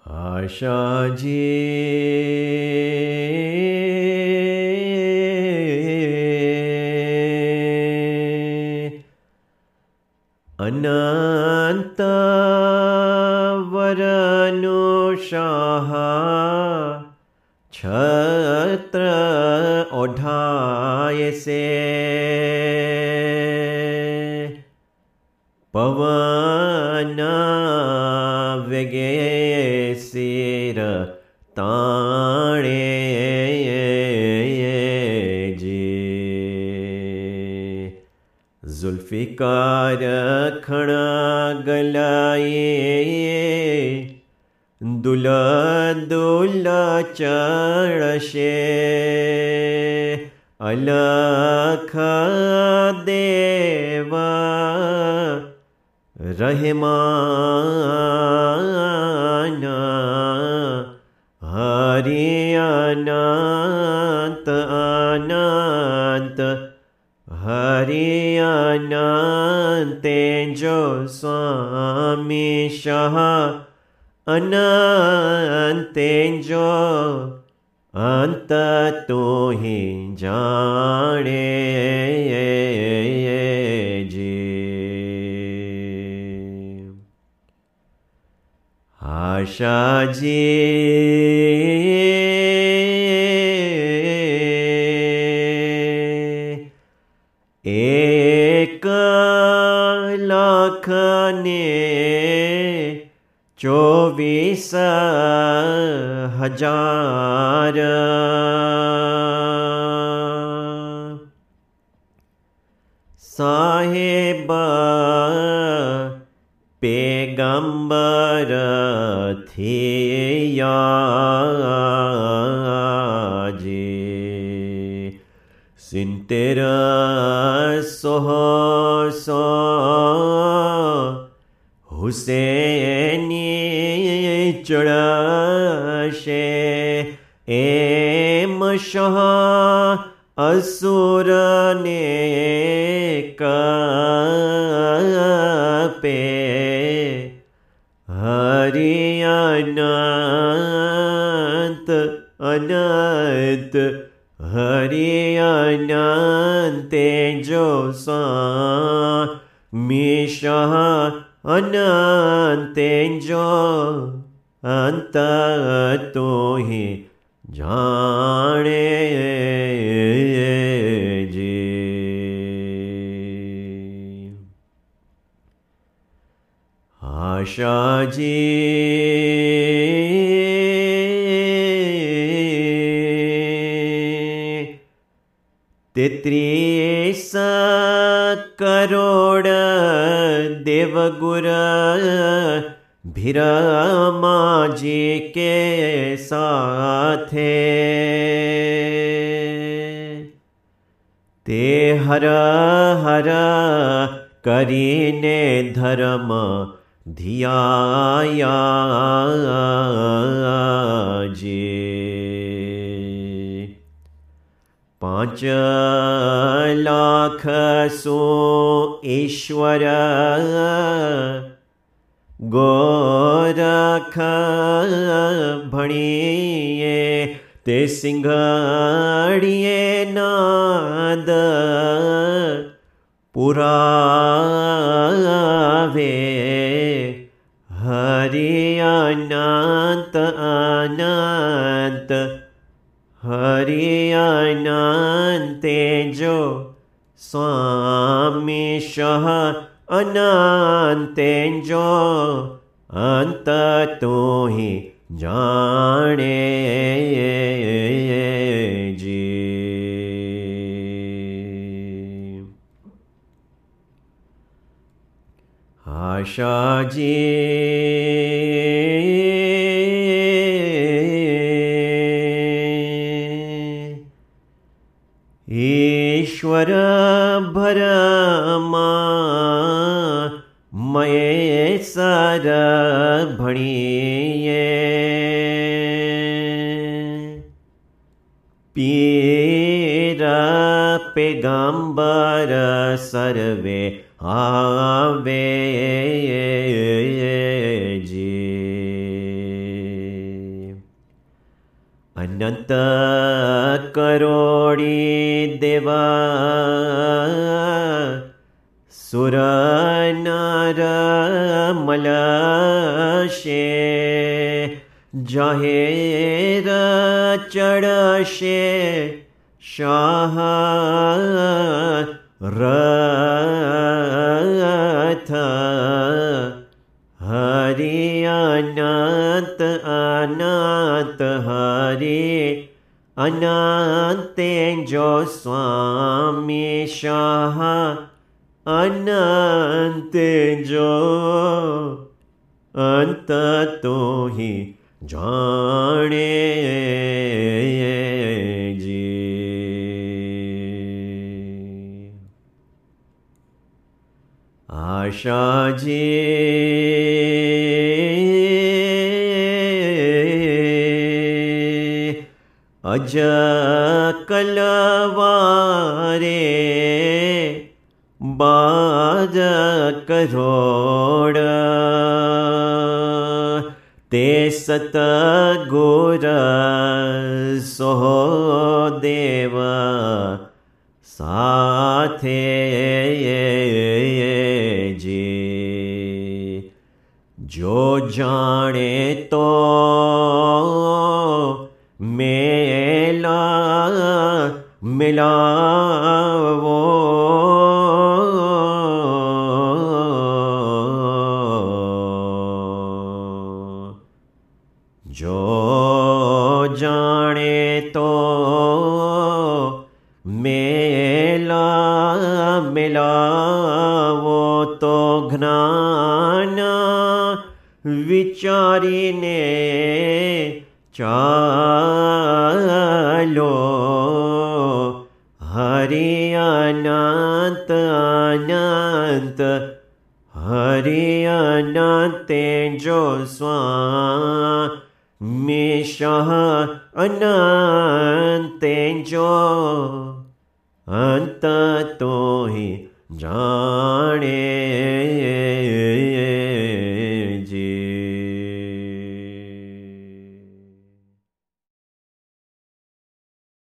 आशा जी अनंत वरनुषाः छत्र ओढ़ाए से पवन वेगे सिर ताणे जी जुल्फिकार खड़ा गलाए दुला दुला चढ़शे अलख देवा रहमाना हरि अनंत अनंत हरि अनंत जो स्वामी शाह अनंत जो अंत तो ही जाने जी आशा जी एक लाख ने 24,000 साहेब पैगंबर थे जी 70 हुसैनी चढ़शे एम शाह असुर ने पे हरि अनंत अनंत हरि अनंत जो स्वामी शाह अनंत जो अंत तो ही जाने जी आशा जी तेत्रीस करोड़ देवगुर भीरमा जी के साथे ते हर हर करीने धर्म धियाया जी 5 लाख सो ईश्वर गोरख भणिए ते सिंघड़िए नाद पुरावे हरि अनंत अनंत हरि अनंत जो स्वामी शाह अनंत जो अंत तो ही जाने जी आशा जी ईश्वर भरमा मयेसर भणिए पीर पैगंबर सर्वे आवे जी अनंत करोड़ी देवा सुर नर मलशे जाहेर चढ़शे शाह रथ हरि अनंत अनंत हरि अनंत जो स्वामी शाह अनंत जो अंत तो ही जाने जी। आशा जी अज कलवारे बाद करोड़ ते सतगुर सोदेव साथे जी। जो जाने तो मेला मिलावो जो जाने तो मेला मिलावो तो ज्ञान विचारीने चालो हरि अनंत अनंत हरि अनंत जो स्वामी शाह अनंत जो अंत तो ही जाने